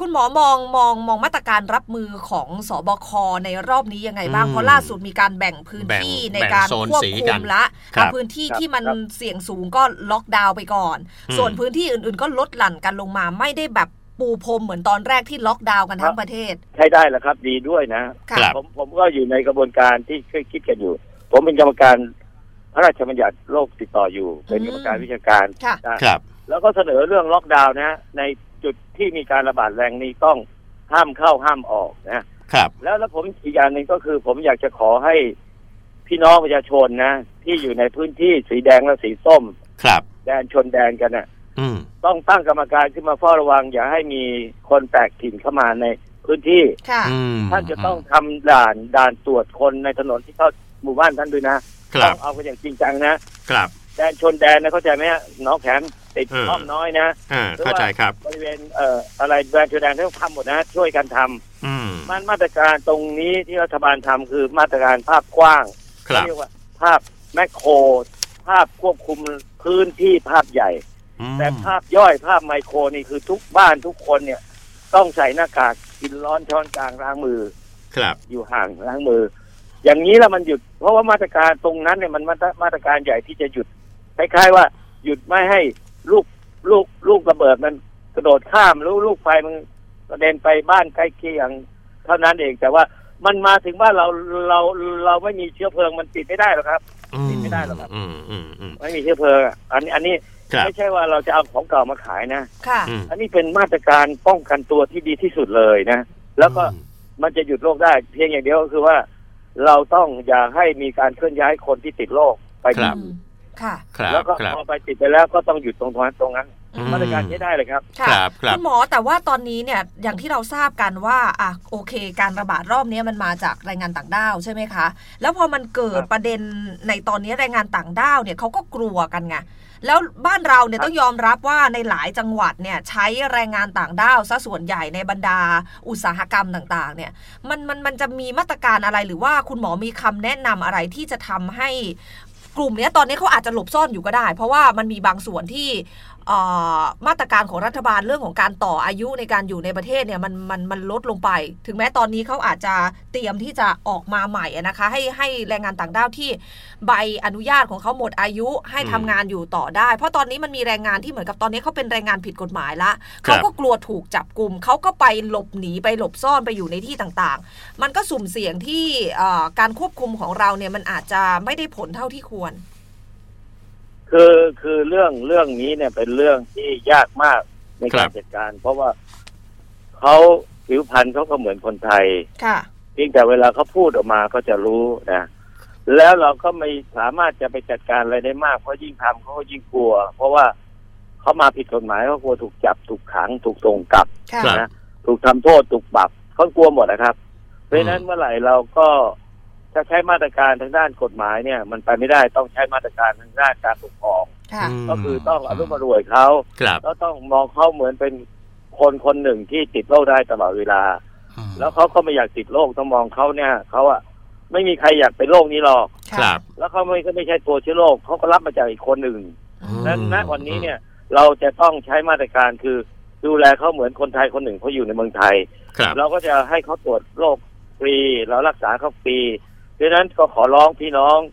คุณหมอมองมาตรการรับมือของสบคในรอบนี้ยังไงบ้างเพราะล่าสุดมีการแบ่งพื้นที่ในการควบคุมละพื้นที่ที่มันเสี่ยงสูงก็ล็อกดาวน์ไปก่อนส่วนพื้นที่อื่นๆก็ลดหลั่นกันลงมาไม่ได้แบบปูพรมเหมือนตอนแรกที่ล็อกดาวน์กันทั้งประเทศใช่ได้แล้วครับดีด้วยนะผมก็อยู่ในกระบวนการที่คิดกันอยู่ผมเป็นกรรมการพระราชบัญญัติโรคติดต่ออยู่เป็นกรรมการวิชาการครับแล้วก็เสนอเรื่องล็อกดาวน์นะในจุดที่มีการระบาดแรงนี้ต้องห้ามเข้าห้ามออกนะครับแล้วผมอีกอย่างหนึ่งก็คือผมอยากจะขอให้พี่น้องประชาชนนะที่อยู่ในพื้นที่สีแดงและสีส้มครับแดนชนแดนกันน่ะต้องตั้งกรรมการขึ้นมาเฝ้าระวังอย่าให้มีคนแปลกถิ่นเข้ามาในพื้นที่ท่านจะต้องทำด่านตรวจคนในถนนที่เข้าหมู่บ้านท่านด้วยนะต้องเอากันอย่างจริงจังนะครับแดนชนแดนนะเข้าใจไหมฮะน้องแขมติดอ้อมน้อยนะเข้าใจครับบริเวณอะไรแดนชนแดนต้องทำหมดนะช่วยกันทำมาตรการตรงนี้ที่รัฐบาลทำคือมาตรการภาพกว้างเรียกว่าภาพแมคโครภาพควบคุมพื้นที่ภาพใหญ่แต่ภาพย่อยภาพไมโครนี่คือทุกบ้านทุกคนเนี่ยต้องใส่หน้ากากกินร้อนช้อนกลางล้างมืออยู่ห่างล้างมืออย่างนี้แล้วมันหยุดเพราะว่ามาตรการตรงนั้นเนี่ยมันมาตรการใหญ่ที่จะหยุดคล้ายๆว่าหยุดไม่ให้ลูกระเบิดมันกระโดดข้ามลูกไฟมันกระเด็นไปบ้านใกล้เคียงเท่านั้นเองแต่ว่ามันมาถึงว่าเราไม่มีเชื้อเพลิงมันติดไม่ได้หรอกครับติดไม่ได้หรอกครับไม่มีเชื้อเพลิงอันนี้ไม่ใช่ว่าเราจะเอาของเก่ามาขายนะอันนี้เป็นมาตรการป้องกันตัวที่ดีที่สุดเลยนะแล้วก็มันจะหยุดโรคได้เพียงอย่างเดียวก็คือว่าเราต้องอย่าให้มีการเคลื่อนย้ายคนที่ติดโรคไปแล้วก็พอไปติดไปแล้วก็ต้องหยุดตรงนั้นมาตรการใช้ได้เลยครับคุณหมอแต่ว่าตอนนี้เนี่ยอย่างที่เราทราบกันว่าโอเคการระบาดรอบนี้มันมาจากแรงงานต่างด้าวใช่ไหมคะแล้วพอมันเกิดประเด็นในตอนนี้แรงงานต่างด้าวเนี่ยเขาก็กลัวกันไงแล้วบ้านเราเนี่ยต้องยอมรับว่าในหลายจังหวัดเนี่ยใช้แรงงานต่างด้าวซะส่วนใหญ่ในบรรดาอุตสาหกรรมต่างๆเนี่ยมันจะมีมาตรการอะไรหรือว่าคุณหมอมีคำแนะนำอะไรที่จะทำให้กลุ่มนี้ตอนนี้เขาอาจจะหลบซ่อนอยู่ก็ได้เพราะว่ามันมีบางส่วนที่มาตรการของรัฐบาลเรื่องของการต่ออายุในการอยู่ในประเทศเนี่ยมันลดลงไปถึงแม้ตอนนี้เขาอาจจะเตรียมที่จะออกมาใหม่นะคะให้แรงงานต่างด้าวที่ใบอนุญาตของเขาหมดอายุให้ทำงานอยู่ต่อได้เพราะตอนนี้มันมีแรงงานที่เหมือนกับตอนนี้เขาเป็นแรงงานผิดกฎหมายละเขาก็กลัวถูกจับกุมเขาก็ไปหลบหนีไปหลบซ่อนไปอยู่ในที่ต่างๆมันก็สุ่มเสี่ยงที่การควบคุมของเราเนี่ยมันอาจจะไม่ได้ผลเท่าที่ควรคือเรื่องนี้เนี่ยเป็นเรื่องที่ยากมากในการจัดการเพราะว่าเขาผิวพรรณเขาก็เหมือนคนไทยเพียงแต่เวลาเขาพูดออกมาก็จะรู้นะแล้วเราก็ไม่สามารถจะไปจัดการอะไรได้มากเพราะยิ่งทำเขาก็ยิ่งกลัวเพราะว่าเขามาผิดกฎหมายเขากลัวถูกจับถูกขังถูกส่งกลับนะถูกทำโทษถูกปรับเขากลัวหมดนะครับเพราะฉะนั้นเมื่อไหร่เราก็ถ้าใช้มาตรการทางด้านกฎหมายเนี่ยมันไปไม่ได้ต้องใช้มาตรการทางด้านการปกครองก็คือต้องอนุมารวยเขาแล้วต้องมองเขาเหมือนเป็นคนหนึ่งที่ติดโรคได้ตลอดเวลาแล้วเขาก็ไม่อยากติดโรคต้องมองเขาเนี่ยเขาไม่มีใครอยากเป็นโรคนี้หรอกแล้วเขาไม่ใช่ตัวเชื้อโรคเขาก็รับมาจากอีกคนหนึ่งนั้นณวันนี้เนี่ยเราจะต้องใช้มาตรการคือดูแลเขาเหมือนคนไทยคนหนึ่งเขาอยู่ในเมืองไทยเราก็จะให้เขาตรวจโรคฟรีเรารักษาเขาฟรีดังนั้นก็ขอร้องพี่น้อง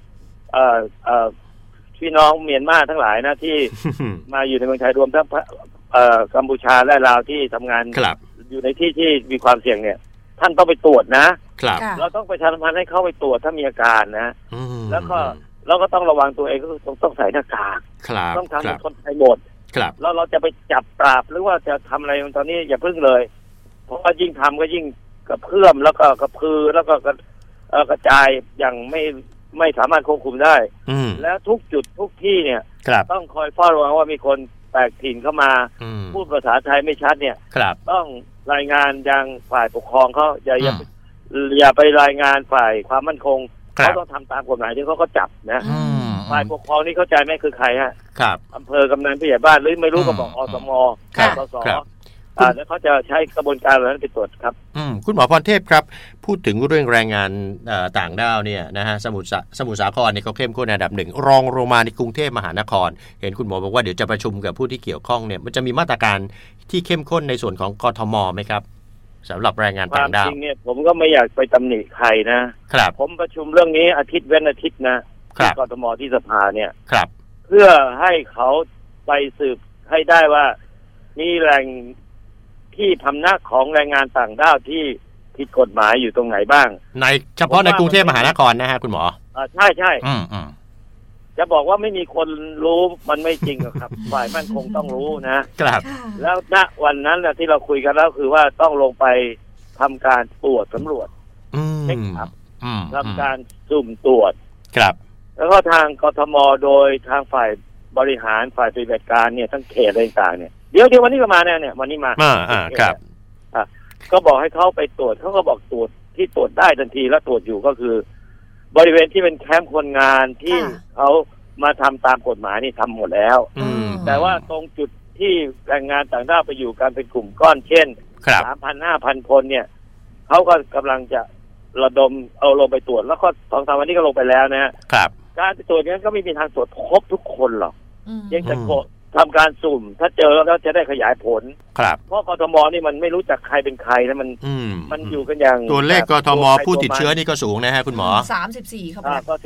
พี่น้องเมียนมาทั้งหลายนะที่ มาอยู่ในเมืองไทยรวมทั้งกัมพูชาและลาวที่ทำงานอยู่ในที่มีความเสี่ยงเนี่ยท่านต้องไปตรวจนะเราต้องไปทำให้เขาไปตรวจถ้ามีอาการนะแล้วก็เราก็ต้องระวังตัวเองก็ต้องใส่หน้ากากต้องทำเป็นคนไทยหมดแล้วเราจะไปจับปราบหรือว่าจะทำอะไรตอนนี้อย่าพึ่งเลยเพราะว่ายิ่งทำก็ยิ่งกระเพื่อมแล้วก็กระพือแล้วก็กระจายอย่างไม่สามารถควบคุมได้แล้วทุกจุดทุกที่เนี่ยต้องคอยเฝ้าระวังว่ามีคนแปลกถิ่นเข้ามาพูดภาษาไทยไม่ชัดเนี่ยต้องรายงานยังฝ่ายปกครองเขาอย่าไปรายงานฝ่ายความมั่นคงเขาต้องทำตามกฎหมายที่เขาก็จับนะฝ่ายปกครองนี่เข้าใจไหมคือใครฮะอำเภอกำนันผู้ใหญ่บ้านหรือไม่รู้ก็บอกอสมสสแล้วเขาจะใช้กระบวนการเหล่านั้นไปตรวจครับคุณหมอพรเทพครับพูดถึงเรื่องแรงงานต่างด้าวเนี่ยนะฮะสมุทรสาครเนี่ยเขาเข้มข้นอันดับหนึ่งรองลงมาในกรุงเทพมหานครเห็นคุณหมอบอกว่าเดี๋ยวจะประชุมกับผู้ที่เกี่ยวข้องเนี่ยมันจะมีมาตรการที่เข้มข้นในส่วนของกทมไหมครับสำหรับแรงงานต่างด้าวจริงเนี่ยผมก็ไม่อยากไปตำหนิใครนะครับผมประชุมเรื่องนี้อาทิตย์เว้นอาทิตย์นะที่กทมที่สภาเนี่ยครับเพื่อให้เขาไปสืบให้ได้ว่ามีแหล่งที่พำนักของแรงงานต่างด้าวที่ผิดกฎหมายอยู่ตรงไหนบ้างในเฉพาะในกรุงเทพมหานครนะฮะคุณหมอใช่ใช่จะบอกว่าไม่มีคนรู้มันไม่จริงครับ ฝ่ายมั่นคงต้องรู้นะครับแล้วณวันนั้นนะที่เราคุยกันแล้วคือว่าต้องลงไปทำการตรวจสำรวจเช็คอัพทำการสุ่มตรวจครับแล้วก็ทางกทมโดยทางฝ่ายบริหารฝ่ายปฏิบัติการเนี่ยทั้งเขตอะไรต่างๆเนี่ยเดี๋ยววันนี้ก็มาเนี่ยวันนี้มาครับก็บอกให้เขาไปตรวจเขาก็บอกตรวจที่ตรวจได้ทันทีแล้วตรวจอยู่ก็คือบริเวณที่เป็นแคมป์คนงานที่เขามาทำตามกฎหมายนี่ทำหมดแล้วแต่ว่าตรงจุดที่แรงงานต่างด้าวไปอยู่กันเป็นกลุ่มก้อนเช่น 3,000-5,000 คนเนี่ยเขาก็กำลังจะระดมเอาลงไปตรวจแล้วก็2-3 วันนี้ก็ลงไปแล้วนะครับการตรวจนี้ก็ไม่มีทางตรวจครบทุกคนหรอกยังจะทำการสุ่มถ้าเจอแล้วจะได้ขยายผลเพราะกทมนี่มันไม่รู้จักใครเป็นใครนะมันอยู่กันอย่างตัวเลขกทมผู้ติดเชื้อนี่ก็สูงนะฮะคุณหมอ 34ครับก็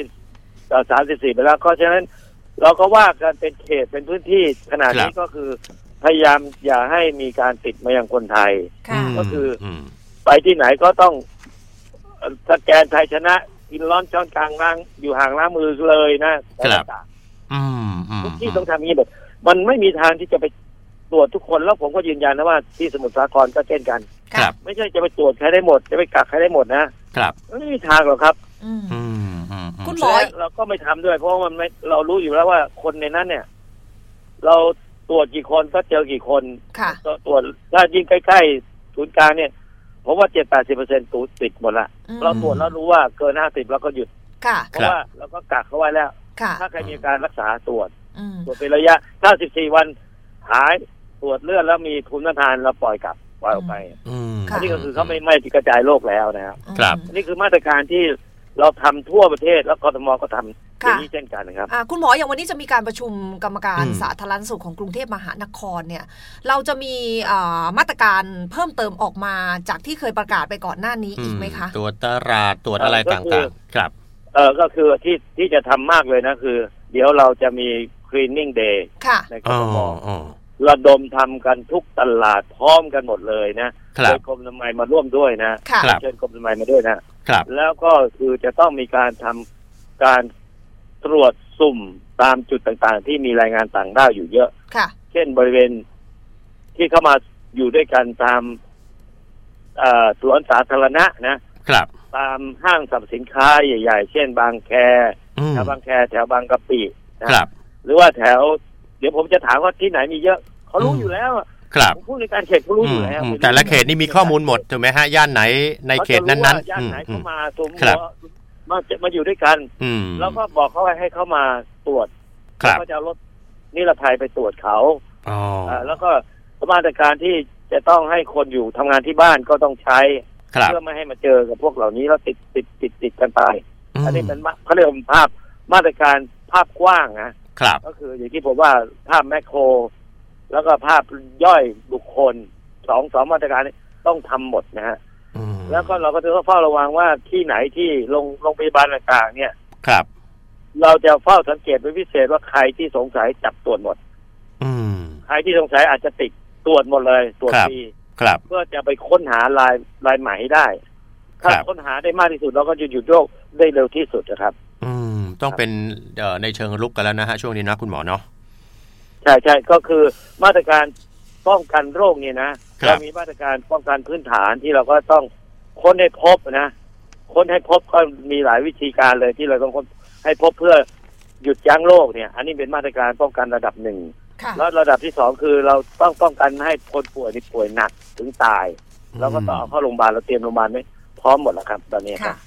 34ไปแล้วเพราะฉะนั้นเราก็ว่ากันเป็นเขตเป็นพื้นที่ขนาดนี้ก็คือพยายามอย่าให้มีการติดมายังคนไทยก็คือไปที่ไหนก็ต้องสแกนไทยชนะกินร้อนช้อนกลางล้างอยู่ห่างล้างมือเลยนะครับทุกที่ต้องทำอย่างนี้หมดมันไม่มีทางที่จะไปตรวจทุกคนแล้วผมก็ยืนยันนะว่าที่สมุทรสาครก็เช่นกันไม่ใช่จะไปตรวจใครได้หมดจะไปกักใครได้หมดนะครับไม่มีทางหรอกครับคุณหมอเราก็ไม่ทำด้วยเพราะมันไม่เรารู้อยู่แล้วว่าคนในนั้นเนี่ยเราตรวจกี่คนก็เจอกี่คนตรวจถ้ายิ่งใกล้ๆศูนย์กลางเนี่ยผมว่า 70-80% ตูดติดหมดละเราตรวจแล้วรู้ว่าเกิน50แล้วก็หยุดเพราะว่าเราก็กักเขาไว้แล้วถ้าใครมีการรักษาตรวจเป็นระยะถ้า14 วันหายตรวจเลือดแล้วมีภูมิต้านทานเราปล่อยออกไปอันนี้ก็คือเขาไม่กระจายโรคแล้วนะครับอันนี้คือมาตรการที่เราทำทั่วประเทศแล้วกทมก็ทำอย่างนี้เช่นกันนะครับคุณหมออย่างวันนี้จะมีการประชุมกรรมการสาธารณสุขของกรุงเทพมหานครเนี่ยเราจะมีมาตรการเพิ่มเติมออกมาจากที่เคยประกาศไปก่อนหน้านี้อีกไหมคะตรวจตลาดตรวจอะไรต่างๆครับก็คือที่จะทำมากเลยนะคือเดี๋ยวเราจะมี cleaning day ในกทมระดมทำกันทุกตลาดพร้อมกันหมดเลยนะโดยกรมอนามัยมาร่วมด้วยนะเชิญกรมอนามัยมาด้วยนะแล้วก็คือจะต้องมีการทำการตรวจสุ่มตามจุดต่างๆที่มีแรงงานต่างด้าวอยู่เยอะเช่นบริเวณที่เข้ามาอยู่ด้วยกันตามสวนสาธารณะนะครับตามห้างสรรพสินค้าใหญ่ๆเช่นบางแคแถวบางแคแถวบางกะปินะครับหรือว่าแถวเดี๋ยวผมจะถามว่าที่ไหนมีเยอะเขารู้อยู่แล้วผมพูดในการเขตเขารู้อยู่แล้วแต่ละเขตนี่มีข้อมูลหมดถูกไหมฮะย่านไหนในเขตนั้นๆย่านไหนเขามาตัวมาอยู่ด้วยกันแล้วก็บอกเขาให้เขามาตรวจแล้วก็จะรถนิรภัยไปตรวจเขาแล้วก็มาตรการที่จะต้องให้คนอยู่ทำงานที่บ้านก็ต้องใช้เพื่อไม่ให้มาเจอกับพวกเหล่านี้แล้วติดกันไปอันนี้เป็นเขาเรียกว่าภาพมาตรการภาพกว้างก็คืออย่างที่ผมว่าภาพแมคโครแล้วก็ภาพย่อยบุคคลสองมาตรการนี้ต้องทำหมดนะฮะแล้วก็เราก็จะเฝ้าระวังว่าที่ไหนที่โรงพยาบาลต่างๆเนี่ยเราจะเฝ้าสังเกตเป็นพิเศษว่าใครที่สงสัยจับตรวจหมดใครที่สงสัยอาจจะติดตรวจหมดเลยตรวจฟรีเพื่อจะไปค้นหารายใหม่ให้ได้ถ้าค้นหาได้มากที่สุดเราก็จะหยุดโรคได้เร็วที่สุดนะครับต้องเป็นในเชิงรุกกันแล้วนะฮะช่วงนี้นะคุณหมอเนาะใช่ก็คือมาตรการป้องกันโรคเนี่ยนะเรามีมาตรการป้องกันพื้นฐานที่เราก็ต้องค้นให้พบนะค้นให้พบก็มีหลายวิธีการเลยที่เราต้องค้นให้พบเพื่อหยุดยั้งโรคเนี่ยอันนี้เป็นมาตรการป้องกันระดับหนึ่งแล้วระดับที่2คือเราต้องป้องกันให้คนป่วยนี่ป่วยหนักถึงตายแล้วก็ต้องเอาเข้าโรงพยาบาลเราเตรียมโรงพยาบาลไว้พร้อมหมดแล้วครับตอนนี้ครับ